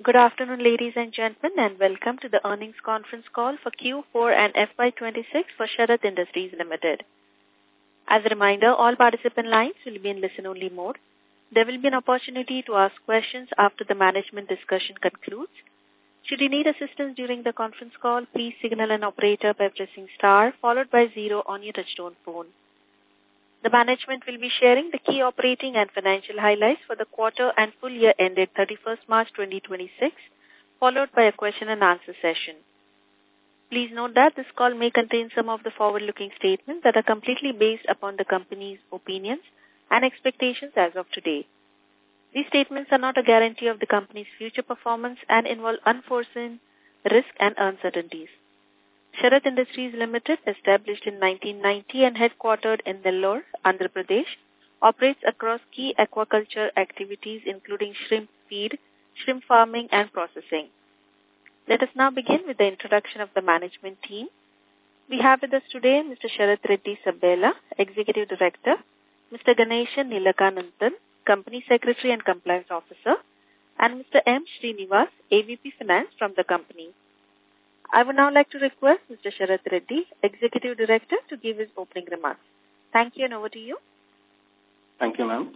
Good afternoon, ladies and gentlemen, and welcome to the earnings conference call for Q4 and FY26 for Sharath Industries Limited. As a reminder, all participant lines will be in listen-only mode. There will be an opportunity to ask questions after the management discussion concludes. Should you need assistance during the conference call, please signal an operator by pressing star followed by 0 on your touchtone phone. The management will be sharing the key operating and financial highlights for the quarter and full year ended 31st March 2026, followed by a question and answer session. Please note that this call may contain some of the forward-looking statements that are completely based upon the company's opinions and expectations as of today. These statements are not a guarantee of the company's future performance and involve unforeseen risks and uncertainties. Sharath Industries Limited, established in 1990 and headquartered in Nellore, Andhra Pradesh, operates across key aquaculture activities including shrimp feed, shrimp farming and processing. Let us now begin with the introduction of the management team. We have with us today Mr. Sharath Reddy Sabella, Executive Director, Mr. Ganeshan Nilakananthan, Company Secretary and Compliance Officer, and Mr. M. Srinivas, AVP Finance from the company. I would now like to request Mr. Sharath Reddy, Executive Director, to give his opening remarks. Thank you, and over to you. Thank you, ma'am.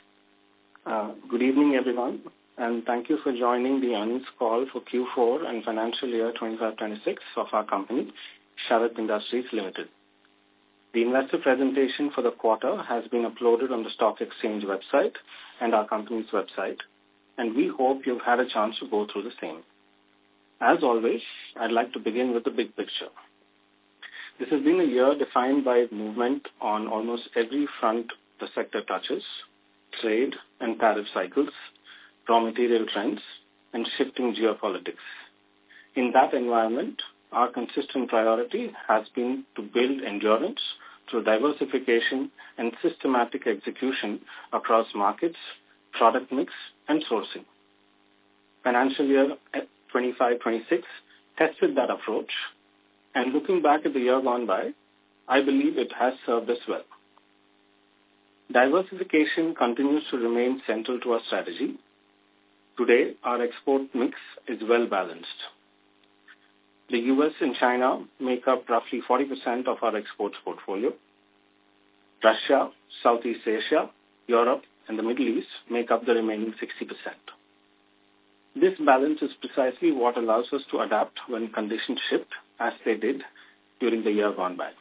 Good evening, everyone, and thank you for joining the earnings call for Q4 and financial year 25-26 of our company, Sharath Industries Limited. The investor presentation for the quarter has been uploaded on the stock exchange website and our company's website, and we hope you've had a chance to go through the same. As always, I'd like to begin with the big picture. This has been a year defined by movement on almost every front the sector touches: trade and tariff cycles, raw material trends, and shifting geopolitics. In that environment, our consistent priority has been to build endurance through diversification and systematic execution across markets, product mix, and sourcing. Financial year 25-26 tested that approach, and looking back at the year gone by, I believe it has served us well. Diversification continues to remain central to our strategy. Today, our export mix is well balanced. The US and China make up roughly 40% of our exports portfolio. Russia, Southeast Asia, Europe, and the Middle East make up the remaining 60%. This balance is precisely what allows us to adapt when conditions shift, as they did during the year gone by.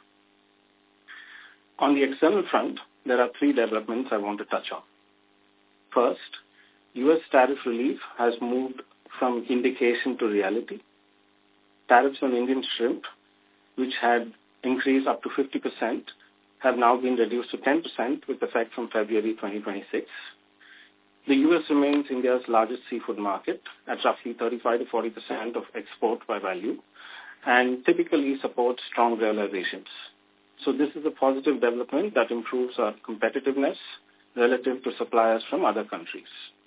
On the external front, there are 3 developments I want to touch on. First, US tariff relief has moved from indication to reality. Tariffs on Indian shrimp, which had increased up to 50%, have now been reduced to 10% with effect from February 2026. The U.S. remains India's largest seafood market at roughly 35 to 40% of export by value and typically supports strong realizations. So this is a positive development that improves our competitiveness relative to suppliers from other countries.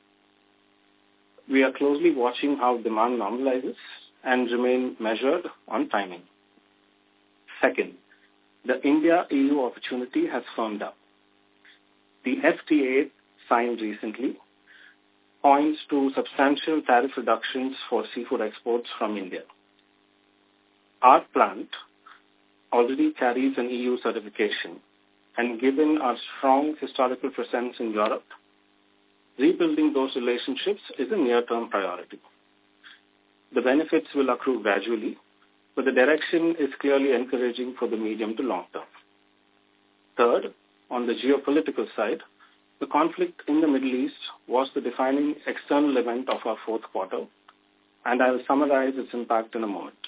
We are closely watching how demand normalizes and remain measured on timing. Second, the India-EU opportunity has firmed up. The FTA signed recently points to substantial tariff reductions for seafood exports from India. Our plant already carries an EU certification, and given our strong historical presence in Europe, rebuilding those relationships is a near-term priority. The benefits will accrue gradually, but the direction is clearly encouraging for the medium to long term. Third, on the geopolitical side, the conflict in the Middle East was the defining external event of our fourth quarter, and I will summarize its impact in a moment.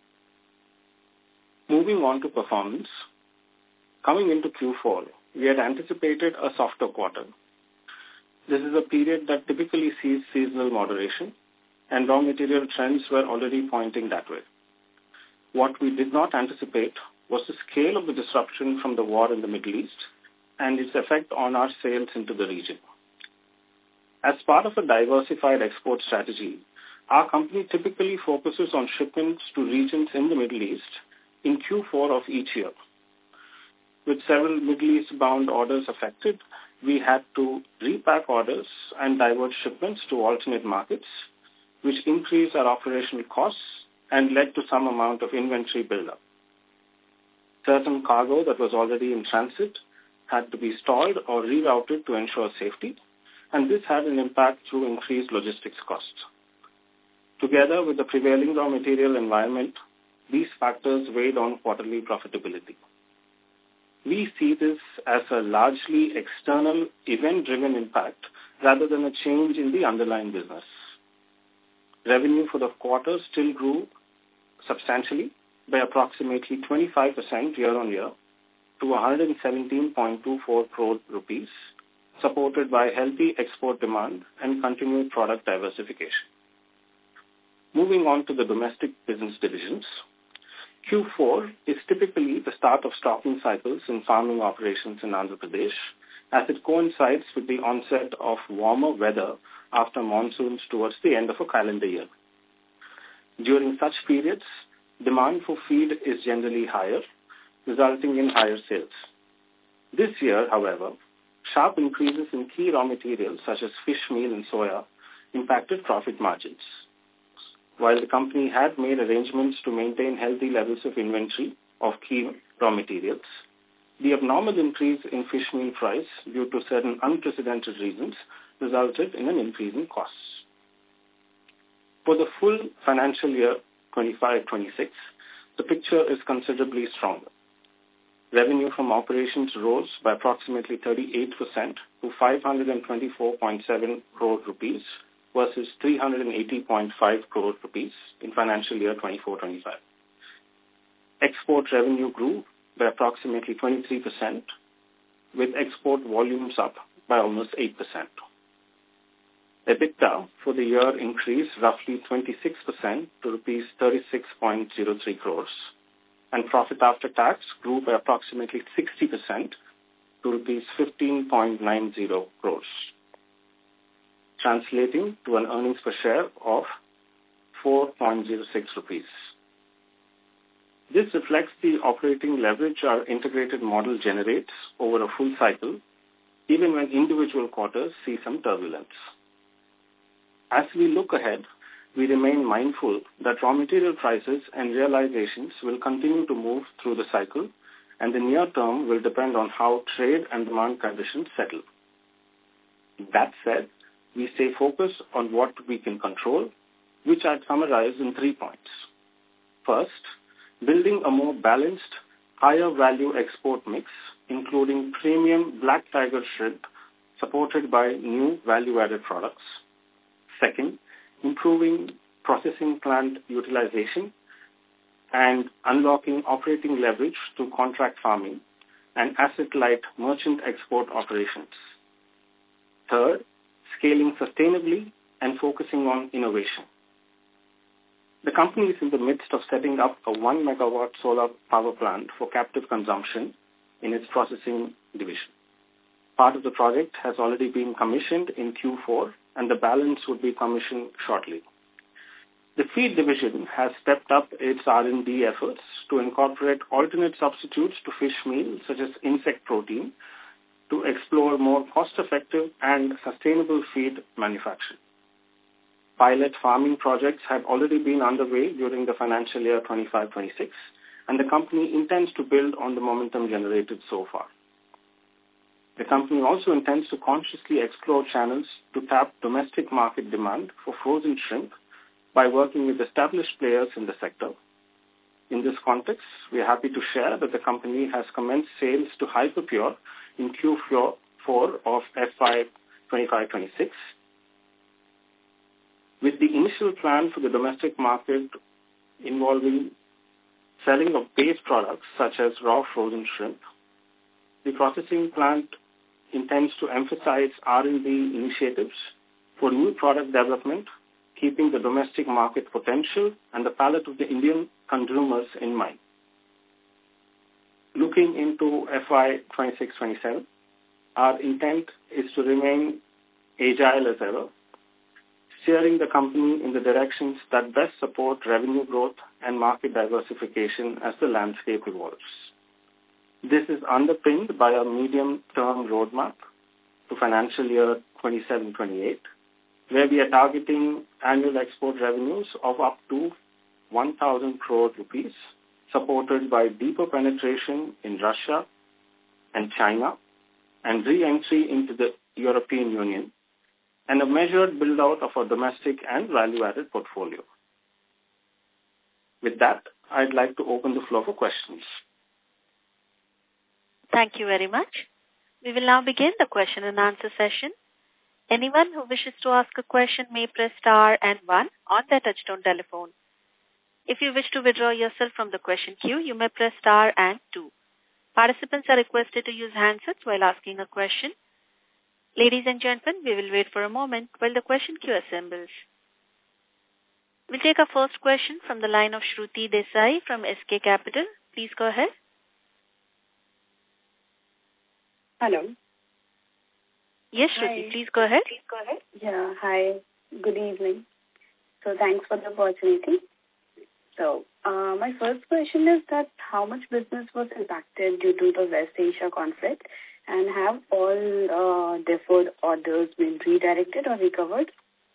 Moving on to performance, coming into Q4, we had anticipated a softer quarter. This is a period that typically sees seasonal moderation, and raw material trends were already pointing that way. What we did not anticipate was the scale of the disruption from the war in the Middle East and its effect on our sales into the region. As part of a diversified export strategy, our company typically focuses on shipments to regions in the Middle East in Q4 of each year. With several Middle East-bound orders affected, we had to repack orders and divert shipments to alternate markets, which increased our operational costs and led to some amount of inventory buildup. Certain cargo that was already in transit had to be stalled or rerouted to ensure safety, and this had an impact through increased logistics costs. Together with the prevailing raw material environment, these factors weighed on quarterly profitability. We see this as a largely external, event-driven impact rather than a change in the underlying business. Revenue for the quarter still grew substantially by approximately 25% year-on-year to 117.24 crore rupees, supported by healthy export demand and continued product diversification. Moving on to the domestic business divisions, Q4 is typically the start of stocking cycles in farming operations in Andhra Pradesh, as it coincides with the onset of warmer weather after monsoons towards the end of a calendar year. During such periods, demand for feed is generally higher, resulting in higher sales. This year, however, sharp increases in key raw materials such as fish meal and soya impacted profit margins. While the company had made arrangements to maintain healthy levels of inventory of key raw materials, the abnormal increase in fish meal price due to certain unprecedented reasons resulted in an increase in costs. For the full financial year 25-26, the picture is considerably stronger. Revenue from operations rose by approximately 38% to 524.7 crore rupees versus 380.5 crore rupees in financial year 24-25. Export revenue grew by approximately 23%, with export volumes up by almost 8%. EBITDA for the year increased roughly 26% to rupees 36.03 crores, and profit after tax grew by approximately 60% to rupees 15.90 crores, translating to an earnings per share of 4.06 rupees. This reflects the operating leverage our integrated model generates over a full cycle, even when individual quarters see some turbulence. As we look ahead, we remain mindful that raw material prices and realizations will continue to move through the cycle, and the near term will depend on how trade and demand conditions settle. That said, we stay focused on what we can control, which I'd summarize in 3 points. First, building a more balanced, higher value export mix, including premium black tiger shrimp supported by new value-added products. Second, improving processing plant utilization and unlocking operating leverage through contract farming and asset-light merchant export operations. Third, scaling sustainably and focusing on innovation. The company is in the midst of setting up a 1 megawatt solar power plant for captive consumption in its processing division. Part of the project has already been commissioned in Q4, and the balance would be commissioned shortly. The feed division has stepped up its R&D efforts to incorporate alternate substitutes to fish meal, such as insect protein, to explore more cost-effective and sustainable feed manufacturing. Pilot farming projects have already been underway during the financial year 25-26, and the company intends to build on the momentum generated so far. The company also intends to consciously explore channels to tap domestic market demand for frozen shrimp by working with established players in the sector. In this context, we are happy to share that the company has commenced sales to Hyperpure in Q4 of FY 25-26. With the initial plan for the domestic market involving selling of base products such as raw frozen shrimp, the processing plant intends to emphasize R&D initiatives for new product development, keeping the domestic market potential and the palate of the Indian consumers in mind. Looking into FY 26-27, our intent is to remain agile as ever, steering the company in the directions that best support revenue growth and market diversification as the landscape evolves. This is underpinned by a medium-term roadmap to financial year 27-28, where we are targeting annual export revenues of up to 1,000 crore rupees, supported by deeper penetration in Russia and China and re-entry into the European Union, and a measured build-out of our domestic and value-added portfolio. With that, I'd like to open the floor for questions. Thank you very much. We will now begin the question and answer session. Anyone who wishes to ask a question may press star and 1 on their touchtone telephone. If you wish to withdraw yourself from the question queue, you may press star and 2. Participants are requested to use handsets while asking a question. Ladies and gentlemen, we will wait for a moment while the question queue assembles. We'll take our first question from the line of Shruti Desai from SK Capital. Please go ahead. Hello. Yes, Shruti, please go ahead. Yeah, hi. Good evening. So thanks for the opportunity. So my first question is that how much business was impacted due to the West Asia conflict, and have all deferred orders been redirected or recovered?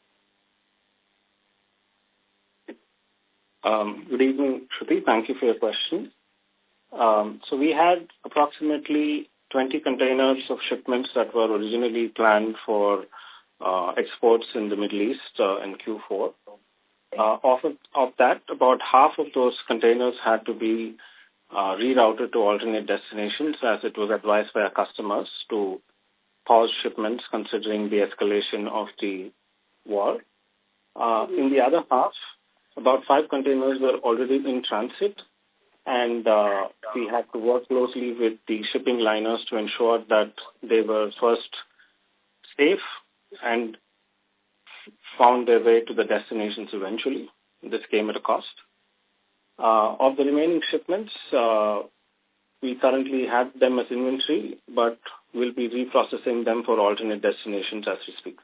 Good evening, Shruti. Thank you for your question. So we had approximately 20 containers of shipments that were originally planned for exports in the Middle East in Q4. Of that, about half of those containers had to be rerouted to alternate destinations, as it was advised by our customers to pause shipments considering the escalation of the war. In the other half, about 5 containers were already in transit, and we had to work closely with the shipping liners to ensure that they were first safe and found their way to the destinations eventually. This came at a cost. Of the remaining shipments, we currently have them as inventory, but we'll be reprocessing them for alternate destinations as we speak.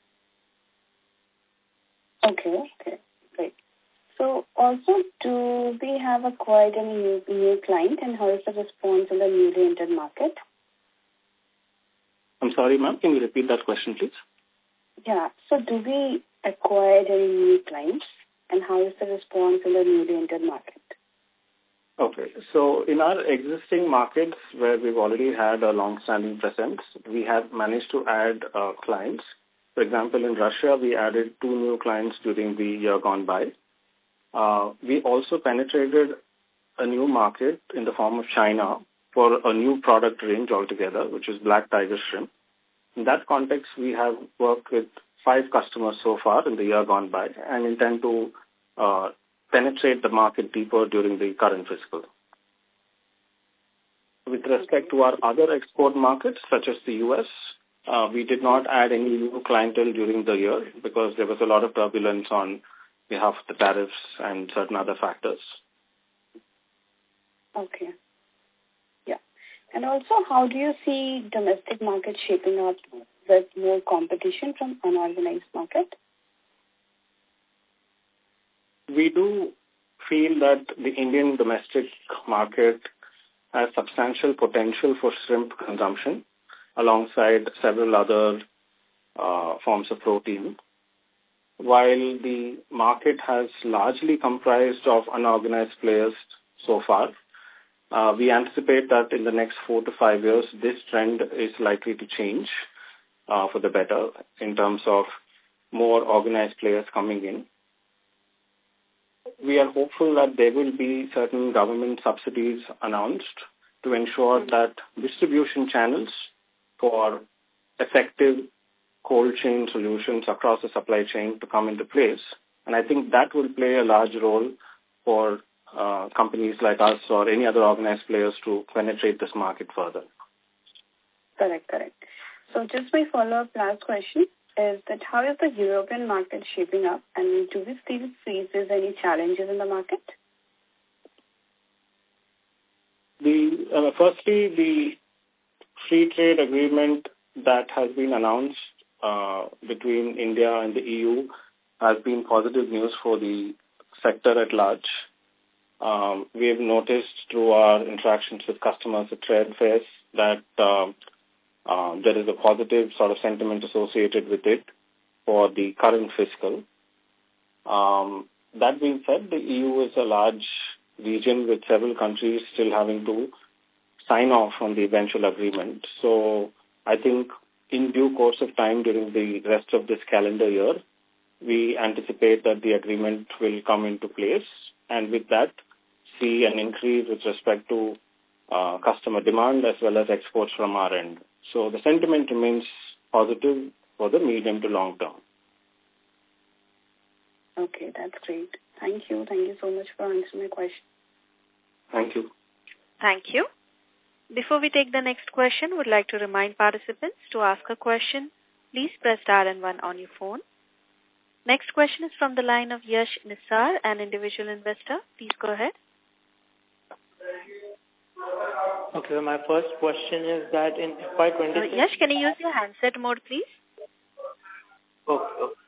Okay, great. So also, do we have acquired any new client, and how is the response in the newly entered market? I'm sorry, ma'am. Can you repeat that question, please? Yeah. So do we acquire any new clients, and how is the response in the newly entered market? Okay. So in our existing markets where we've already had a long-standing presence, we have managed to add clients. For example, in Russia, we added 2 new clients during the year gone by. We also penetrated a new market in the form of China for a new product range altogether, which is Black Tiger Shrimp. In that context, we have worked with 5 customers so far in the year gone by and intend to penetrate the market deeper during the current fiscal. With respect to our other export markets, such as the U.S., we did not add any new clientele during the year because there was a lot of turbulence on behalf of the tariffs and certain other factors. Okay. Yeah. And also, how do you see domestic market shaping up with more competition from unorganized market? We do feel that the Indian domestic market has substantial potential for shrimp consumption alongside several other forms of protein. While the market has largely comprised of unorganized players so far, we anticipate that in the next 4 to 5 years, this trend is likely to change for the better in terms of more organized players coming in. We are hopeful that there will be certain government subsidies announced to ensure that distribution channels for effective cold chain solutions across the supply chain to come into place. And I think that will play a large role for companies like us or any other organized players to penetrate this market further. Correct. So just my follow-up last question is that how is the European market shaping up, and do we still face any challenges in the market? Firstly, the free trade agreement that has been announced between India and the EU has been positive news for the sector at large. We have noticed through our interactions with customers at trade fairs that there is a positive sort of sentiment associated with it. for the current fiscal. That being said, the EU is a large region with several countries still having to sign off on the eventual agreement. So I think in due course of time during the rest of this calendar year, we anticipate that the agreement will come into place, and with that, see an increase with respect to customer demand as well as exports from our end. So the sentiment remains positive for the medium to long term. Okay, that's great. Thank you. Thank you so much for answering my question. Thank you. Thank you. Before we take the next question, would like to remind participants to ask a question. Please press star and 1 on your phone. Next question is from the line of Yash Nisar, an individual investor. Please go ahead. Okay, so my first question is that in FY26... Yash, can you use your handset mode, please? Okay.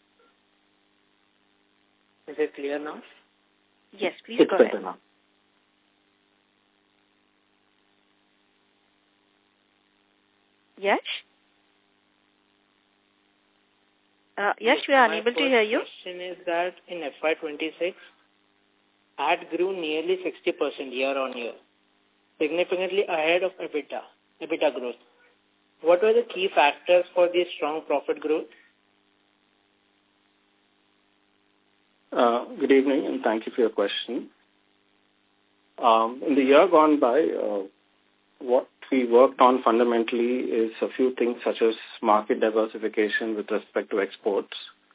Is it clear now? Yes, please go ahead. Now. Yash? Yash, we are unable to hear you. My question is that in FY26, ad grew nearly 60% year-on-year, significantly ahead of EBITDA growth. What were the key factors for this strong profit growth? Good evening, and thank you for your question. In the year gone by, what we worked on fundamentally is a few things such as market diversification with respect to exports.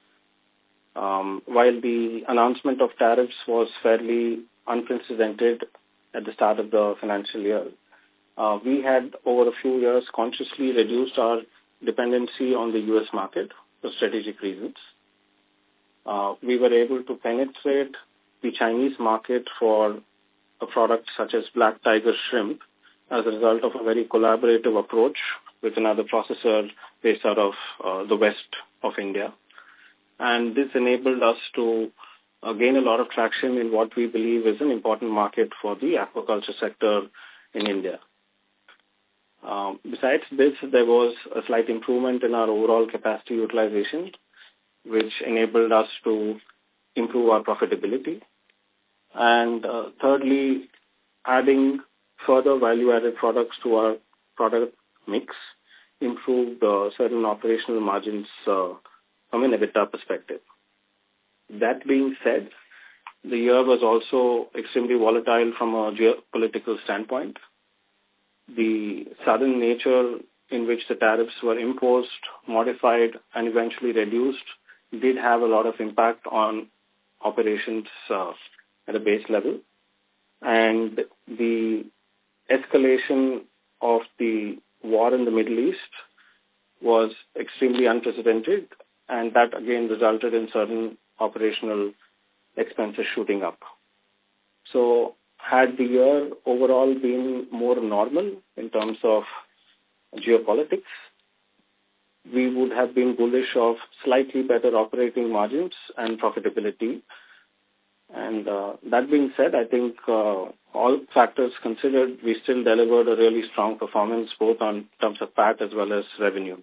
While the announcement of tariffs was fairly unprecedented at the start of the financial year, we had over a few years consciously reduced our dependency on the U.S. market for strategic reasons. We were able to penetrate the Chinese market for a product such as Black Tiger shrimp as a result of a very collaborative approach with another processor based out of the west of India. And this enabled us to gain a lot of traction in what we believe is an important market for the aquaculture sector in India. Besides this, there was a slight improvement in our overall capacity utilization, which enabled us to improve our profitability. And thirdly, adding further value-added products to our product mix improved certain operational margins from an EBITDA perspective. That being said, the year was also extremely volatile from a geopolitical standpoint. The sudden nature in which the tariffs were imposed, modified, and eventually reduced did have a lot of impact on operations at a base level. And the escalation of the war in the Middle East was extremely unprecedented, and that again resulted in certain operational expenses shooting up. So had the year overall been more normal in terms of geopolitics, we would have been bullish of slightly better operating margins and profitability. And that being said, I think all factors considered, we still delivered a really strong performance both on terms of PAT as well as revenue.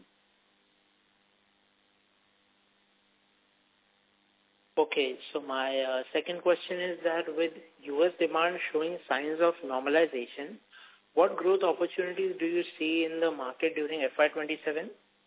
Okay, so my second question is that with U.S. demand showing signs of normalization, what growth opportunities do you see in the market during FY27?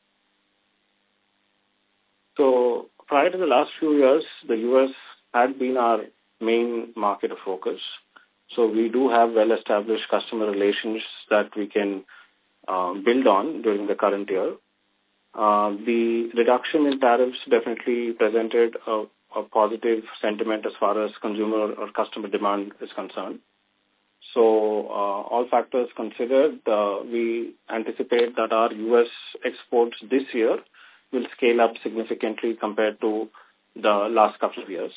So prior to the last few years, the U.S. had been our main market of focus. So we do have well-established customer relations that we can build on during the current year. The reduction in tariffs definitely presented a positive sentiment as far as consumer or customer demand is concerned. So all factors considered, we anticipate that our U.S. exports this year will scale up significantly compared to the last couple of years.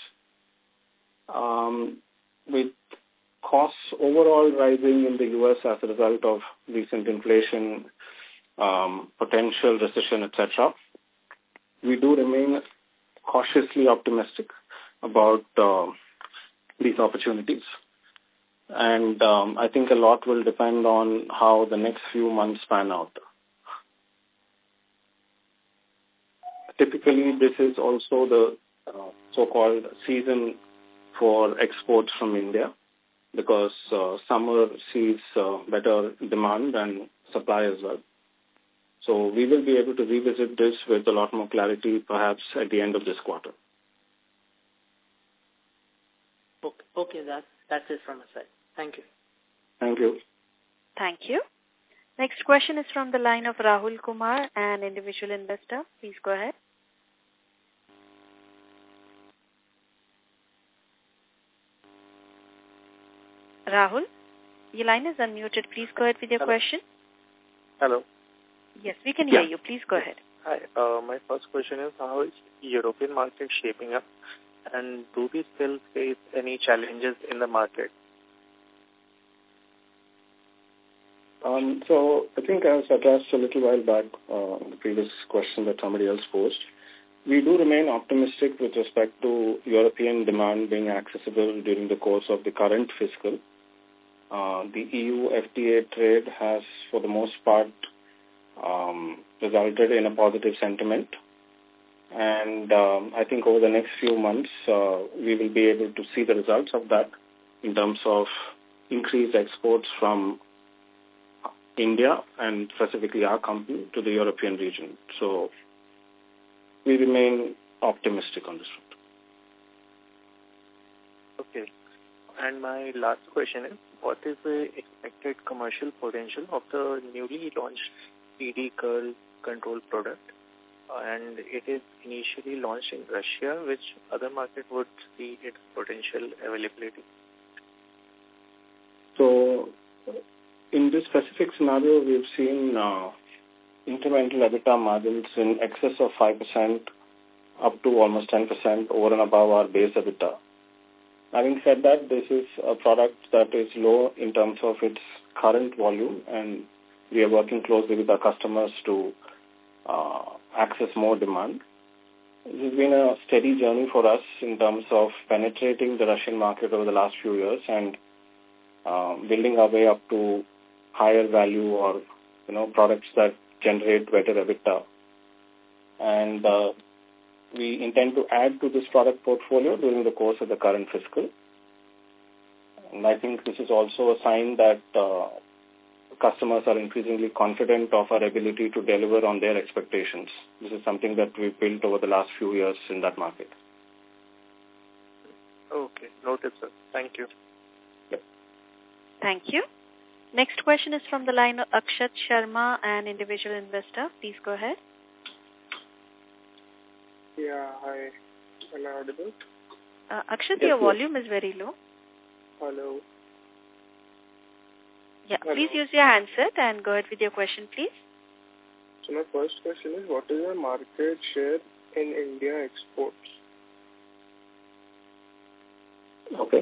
With costs overall rising in the U.S. as a result of recent inflation, potential recession, etc., we do remain cautiously optimistic about these opportunities. And I think a lot will depend on how the next few months pan out. typically this is also the so-called season for exports from India, because summer sees better demand and supply as well. So we will be able to revisit this with a lot more clarity perhaps at the end of this quarter. Okay, that's it from my side. Thank you. Thank you. Thank you. Next question is from the line of Rahul Kumar, an individual investor. Please go ahead. Rahul, your line is unmuted. Please go ahead with your question. Hello. Yes, we can hear you. Please go ahead. Hi. My first question is, how is European market shaping up, and do we still face any challenges in the market? So I think I was addressed a little while back the previous question that somebody else posed. We do remain optimistic with respect to European demand being accessible during the course of the current fiscal. The EU FTA trade has, for the most part, resulted in a positive sentiment. And I think over the next few months, we will be able to see the results of that in terms of increased exports from India and specifically our company to the European region. So we remain optimistic on this front. Okay. And my last question is, what is the expected commercial potential of the newly launched PD curl control product? And it is initially launched in Russia. Which other market would see its potential availability? So in this specific scenario, we've seen incremental EBITDA margins in excess of 5% up to almost 10% over and above our base EBITDA. Having said that, this is a product that is low in terms of its current volume, and we are working closely with our customers to access more demand. This has been a steady journey for us in terms of penetrating the Russian market over the last few years and building our way up to higher value or, products that generate better EBITDA. And we intend to add to this product portfolio during the course of the current fiscal. And I think this is also a sign that customers are increasingly confident of our ability to deliver on their expectations. This is something that we've built over the last few years in that market. Okay. Noted, sir. Thank you. Yep. Thank you. Next question is from the line of Akshat Sharma, an individual investor. Please go ahead. Yeah, hi. Am I audible? Akshat, your volume is very low. Hello. Yeah, hello. Please use your handset and go ahead with your question, please. So my first question is, what is the market share in India exports? Okay.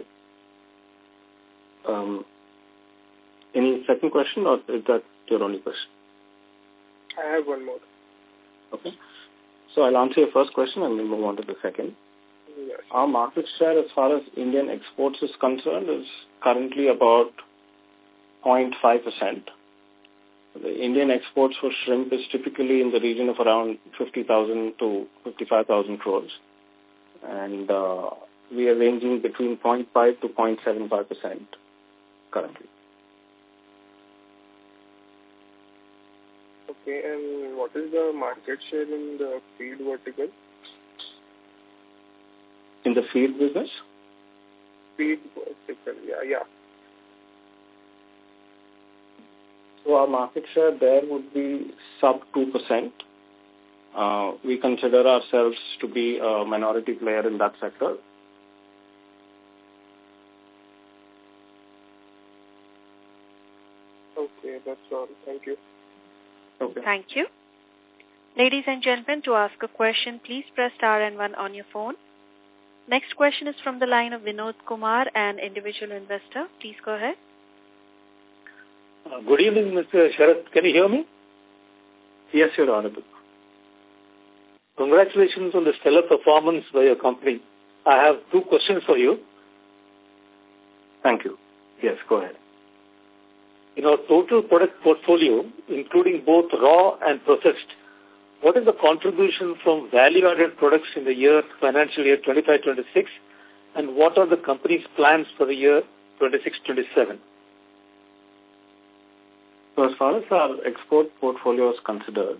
Any second question, or is that your only question? I have one more. Okay. So I'll answer your first question and then move on to the second. Yes. Our market share as far as Indian exports is concerned is currently about 0.5%. The Indian exports for shrimp is typically in the region of around 50,000 to 55,000 crores. And we are ranging between 0.5 to 0.75% currently. Okay, and what is the market share in the feed vertical? In the feed business? Feed vertical, yeah. So our market share there would be sub 2%. We consider ourselves to be a minority player in that sector. Okay, that's all. Thank you. Okay. Thank you. Ladies and gentlemen, to ask a question, please press star and 1 on your phone. Next question is from the line of Vinod Kumar, an individual investor. Please go ahead. Good evening, Mr. Sharath. Can you hear me? Yes, you're audible. Congratulations on the stellar performance by your company. I have 2 questions for you. Thank you. Yes, go ahead. In our total product portfolio, including both raw and processed, what is the contribution from value-added products in the financial year 25-26, and what are the company's plans for the year 26-27? So as far as our export portfolio is concerned,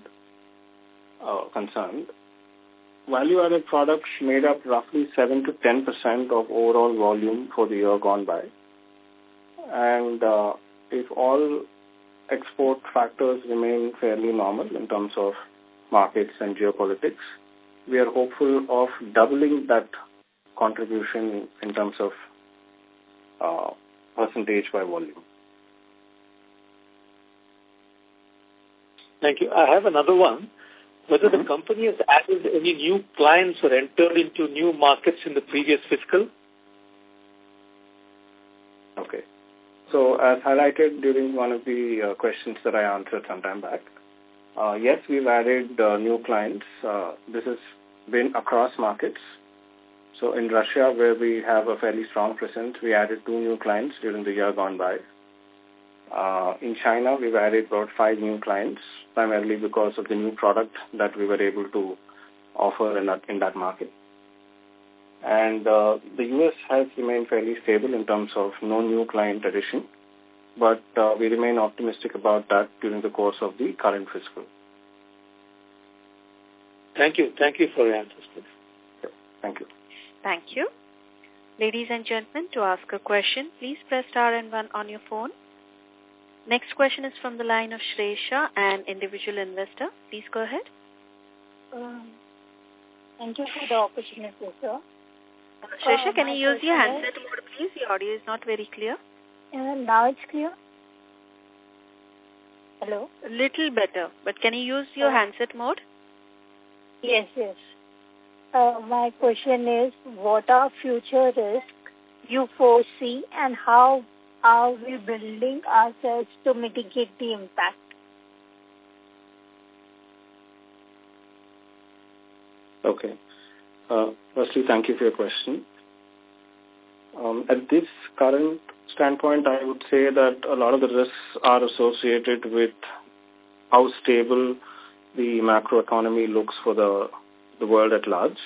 value-added products made up roughly 7 to 10% of overall volume for the year gone by. And if all export factors remain fairly normal in terms of markets and geopolitics, we are hopeful of doubling that contribution in terms of percentage by volume. Thank you. I have another one. Whether the company has added any new clients or entered into new markets in the previous fiscal? Okay. So as highlighted during one of the questions that I answered some time back, yes, we've added new clients. This has been across markets. So in Russia, where we have a fairly strong presence, we added 2 new clients during the year gone by. In China, we've added about 5 new clients, primarily because of the new product that we were able to offer in that market. And the U.S. has remained fairly stable in terms of no new client addition, but we remain optimistic about that during the course of the current fiscal. Thank you. Thank you for your answers. Yeah, thank you. Thank you. Ladies and gentlemen, to ask a question, please press star and 1 on your phone. Next question is from the line of Shresha, an individual investor. Please go ahead. Thank you for the opportunity, sir. Shresha, can you use your handset mode, please? Your audio is not very clear. Now it's clear? Hello? A little better, but can you use your handset mode? Yes. My question is, what are future risks you foresee and how are we building ourselves to mitigate the impact? Okay. Firstly, thank you for your question. At this current standpoint, I would say that a lot of the risks are associated with how stable the macroeconomy looks for the world at large.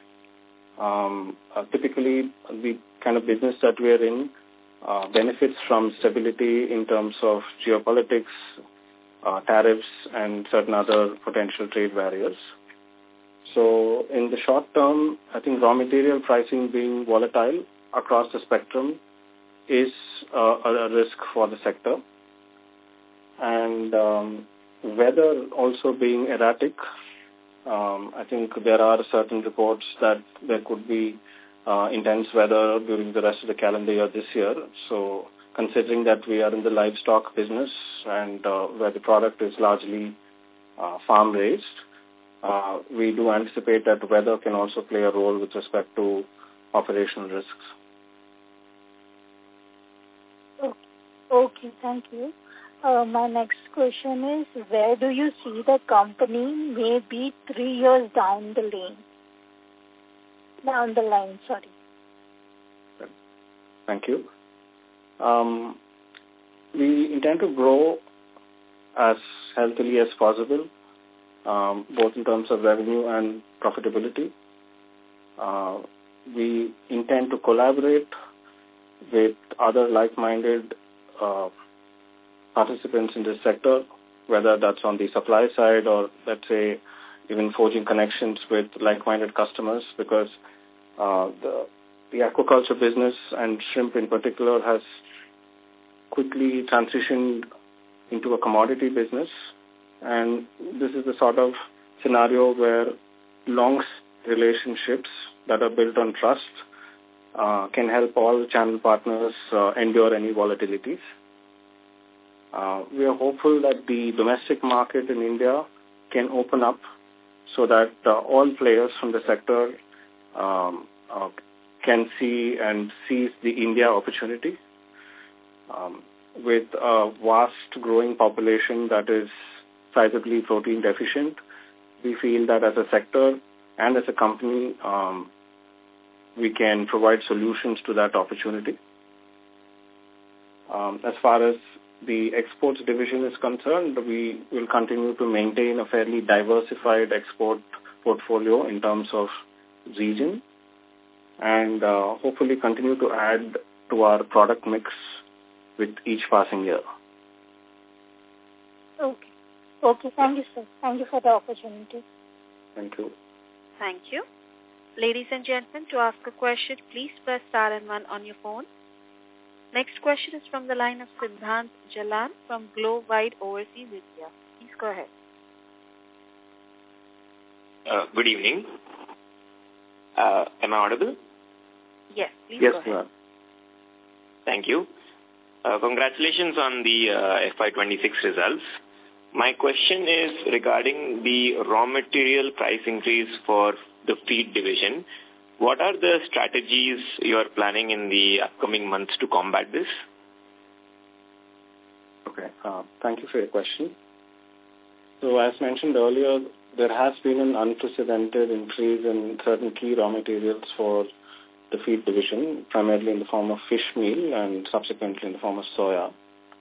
Typically, the kind of business that we are in benefits from stability in terms of geopolitics, tariffs, and certain other potential trade barriers. So in the short term, I think raw material pricing being volatile across the spectrum is a risk for the sector. And weather also being erratic, I think there are certain reports that there could be intense weather during the rest of the calendar year this year. So considering that we are in the livestock business and where the product is largely farm-raised, we do anticipate that weather can also play a role with respect to operational risks. Okay, thank you. My next question is, where do you see the company may be 3 years down the line? Thank you. We intend to grow as healthily as possible, both in terms of revenue and profitability. We intend to collaborate with other like-minded participants in this sector, whether that's on the supply side or, let's say, even forging connections with like-minded customers, because the aquaculture business and shrimp in particular has quickly transitioned into a commodity business. And this is the sort of scenario where long relationships that are built on trust can help all channel partners endure any volatilities. We are hopeful that the domestic market in India can open up so that all players from the sector can see and seize the India opportunity. With a vast growing population that is sizably protein deficient, we feel that as a sector and as a company, we can provide solutions to that opportunity. As far as the exports division is concerned, we will continue to maintain a fairly diversified export portfolio in terms of region and hopefully continue to add to our product mix with each passing year. Okay. Okay, thank you, sir. Thank you for the opportunity. Thank you. Thank you. Ladies and gentlemen, to ask a question, please press star and 1 on your phone. Next question is from the line of Siddhant Jalan from Globewide Overseas India. Please go ahead. Good evening. Am I audible? Yes, please yes, go ahead. Thank you. Congratulations on the FY26 results. My question is regarding the raw material price increase for the feed division. What are the strategies you are planning in the upcoming months to combat this? Okay. Thank you for your question. So as mentioned earlier, there has been an unprecedented increase in certain key raw materials for the feed division, primarily in the form of fish meal and subsequently in the form of soya.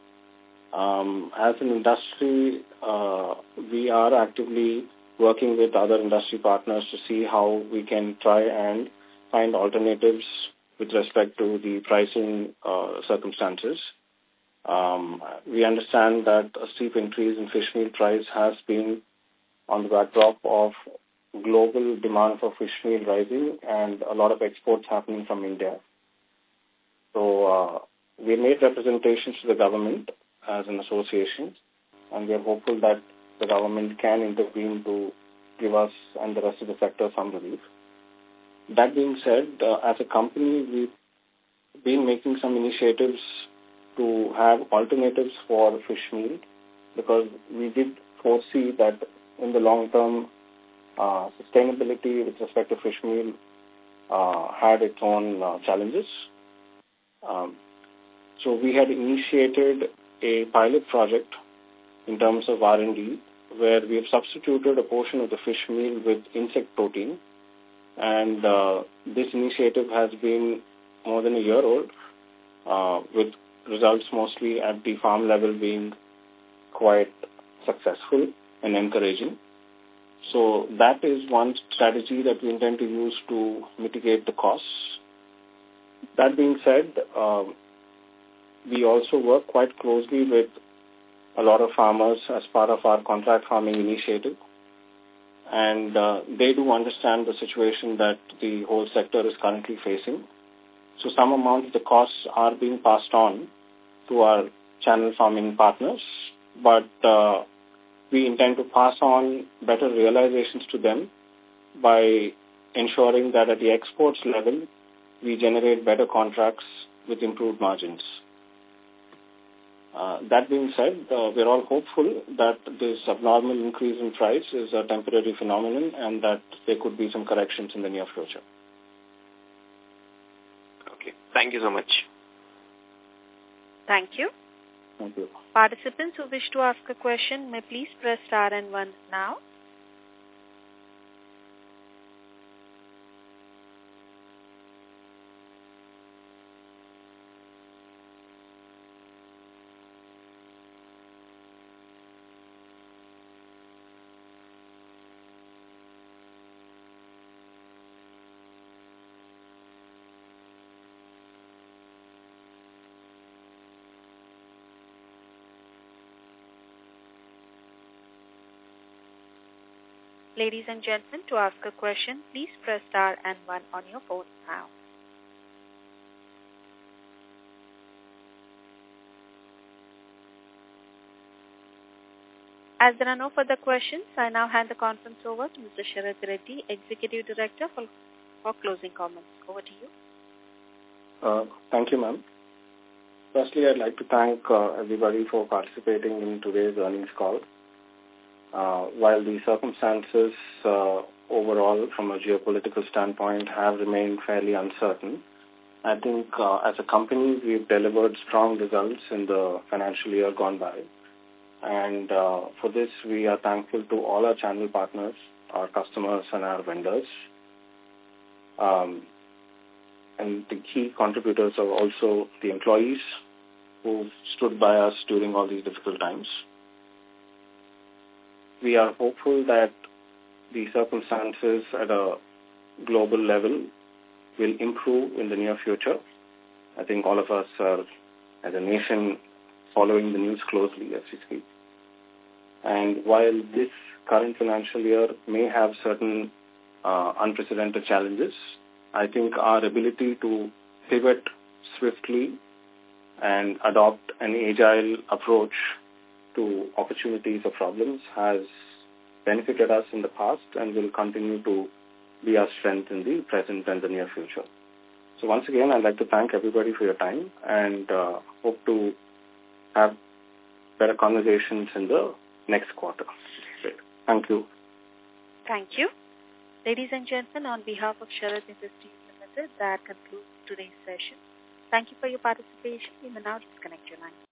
As an industry, we are actively working with other industry partners to see how we can try and find alternatives with respect to the pricing circumstances. We understand that a steep increase in fish meal price has been on the backdrop of global demand for fish meal rising and a lot of exports happening from India. So we made representations to the government as an association, and we are hopeful that the government can intervene to give us and the rest of the sector some relief. That being said, as a company, we've been making some initiatives to have alternatives for fish meal because we did foresee that in the long term, sustainability with respect to fish meal had its own challenges. So we had initiated a pilot project in terms of R&D where we have substituted a portion of the fish meal with insect protein. And this initiative has been more than a year old, with results mostly at the farm level being quite successful and encouraging. So that is one strategy that we intend to use to mitigate the costs. That being said, we also work quite closely with a lot of farmers as part of our contract farming initiative. And they do understand the situation that the whole sector is currently facing. So some amount of the costs are being passed on to our channel farming partners, but we intend to pass on better realizations to them by ensuring that at the exports level, we generate better contracts with improved margins. That being said, we're all hopeful that this abnormal increase in price is a temporary phenomenon and that there could be some corrections in the near future. Okay. Thank you so much. Thank you. Thank you. Participants who wish to ask a question may please press star and 1 now. Ladies and gentlemen, to ask a question, please press star and 1 on your phone now. As there are no further questions, I now hand the conference over to Mr. Sharad Reddy, Executive Director, for closing comments. Over to you. Thank you, ma'am. Firstly, I'd like to thank everybody for participating in today's earnings call. While the circumstances overall from a geopolitical standpoint have remained fairly uncertain, I think as a company we've delivered strong results in the financial year gone by. And for this we are thankful to all our channel partners, our customers and our vendors. And the key contributors are also the employees who stood by us during all these difficult times. We are hopeful that the circumstances at a global level will improve in the near future. I think all of us are, as a nation, following the news closely as we speak. And while this current financial year may have certain unprecedented challenges, I think our ability to pivot swiftly and adopt an agile approach to opportunities or problems has benefited us in the past and will continue to be our strength in the present and the near future. So once again, I'd like to thank everybody for your time and hope to have better conversations in the next quarter. Great. Thank you. Thank you. Ladies and gentlemen, on behalf of Sharad Industries Limited, that concludes today's session. Thank you for your participation. You may now disconnect your line.